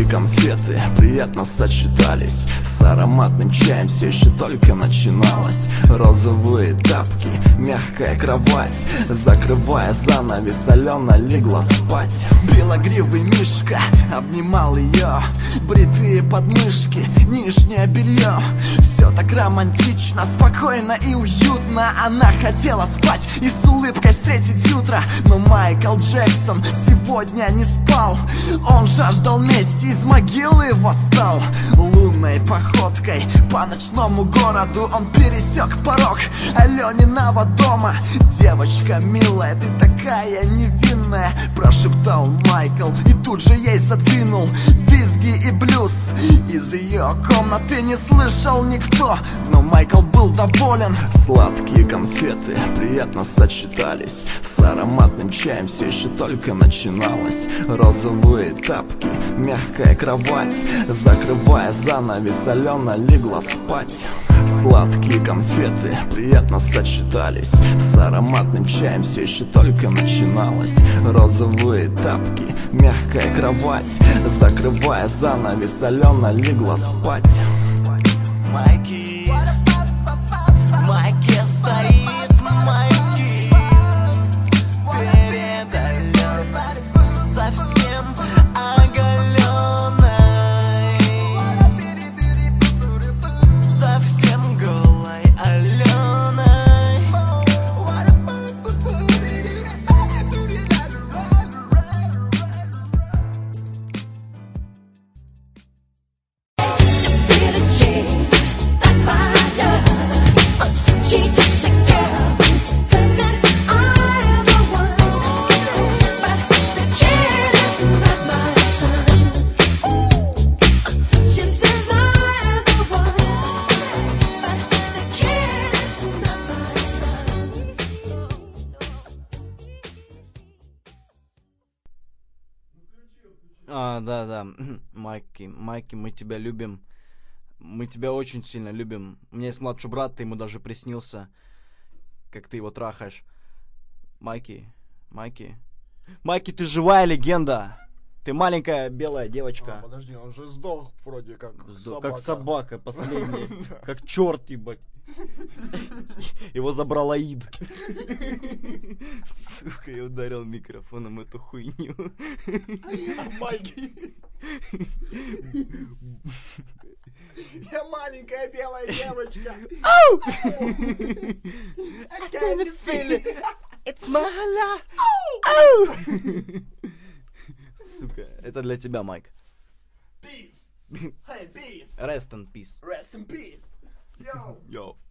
конфеты приятно сочетались с ароматным чаем, все еще только начиналось. Розовые тапки, мягкая кровать, закрывая занавес, Алена легла спать. Белогривый мишка обнимал ее, бритые подмышки, нижнее белье. Все так романтично, спокойно и уютно. Она хотела спать и с улыбкой встретить утро, но Майкл Джексон сегодня не спал. Он жаждал мести, из могилы восстал. Лунной походкой по ночному городу он пересек порог Алениного дома. Девочка милая, ты такая невинная, прошептал Майкл и тут же ей задвинул визги и блюз. Из ее комнаты не слышал никто, но Майкл был доволен. Сладкие конфеты приятно сочетались с ароматным чаем, все еще только начиналось. Розовые тапки, мягкая кровать, закрывая занавес, Алена легла спать. Сладкие конфеты приятно сочетались с ароматным чаем, все еще только начиналось. Розовые тапки, мягкая кровать, закрывая занавес, Алена легла спать. Майки, Майки стоит, Майки перед Аленой, совсем оголенной, совсем голой Аленой. She just a girl, thinking I'm the one, but the kid is not my son. She says I'm the one, but the kid is not my son. Да, Майки, мы тебя любим. Мы тебя очень сильно любим. У меня есть младший брат, ты ему даже приснился, как ты его трахаешь. Майки, ты живая легенда. Ты маленькая белая девочка. Подожди, он же сдох вроде как собака. Как собака последняя. Как черт, ебать. Его забрал Аид. Сука, я ударил микрофоном эту хуйню. Майки. Я маленькая белая девочка. I can't feel it. It's my life. Сука, это для тебя, Майк. Peace. Hey, peace. Rest in peace. Rest in peace. Yo. Yo.